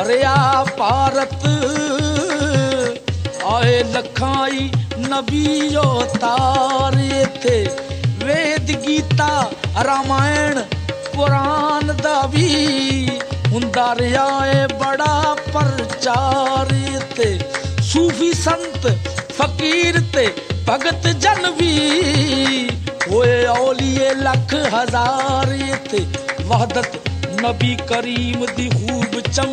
दरिया भारत आए लखाई नबीओ तारे थे वेद गीता रामायण कुरान दा भी हुंदा रिया है बड़ा प्रचार ते सूफी संत फकीर ते भगत जन भी होए औलिए लख हजार ते वहदत नबी करीम दी खूब चम